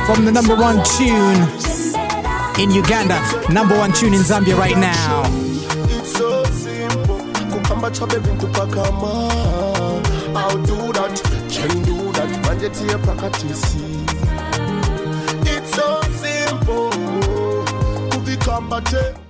from the number one tune in Uganda, number one tune in Zambia right now. It's so simple. I'll do that, can do that. It's so simple.